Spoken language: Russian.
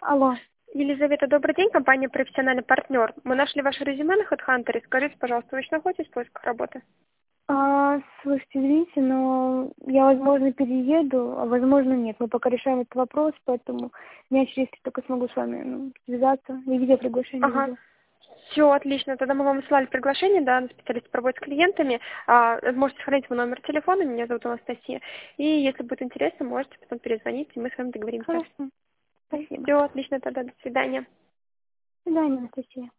Алло. Елизавета, добрый день, компания «Профессиональный партнер». Мы нашли ваше резюме на HeadHunter. Скажите, пожалуйста, вы еще находитесь в поисках работы? Слушайте, извините, но я, возможно, перееду, а возможно, нет. Мы пока решаем этот вопрос, поэтому я через только смогу с вами связаться. Я видео приглашение Ага. видео. Все, отлично. Тогда мы вам высылали приглашение, да, на специалист по работе с клиентами. Можете сохранить мой номер телефона, меня зовут Анастасия. И если будет интересно, можете потом перезвонить, и мы с вами договоримся. Хорошо. Спасибо. Все, отлично, тогда до свидания. До свидания, Анастасия.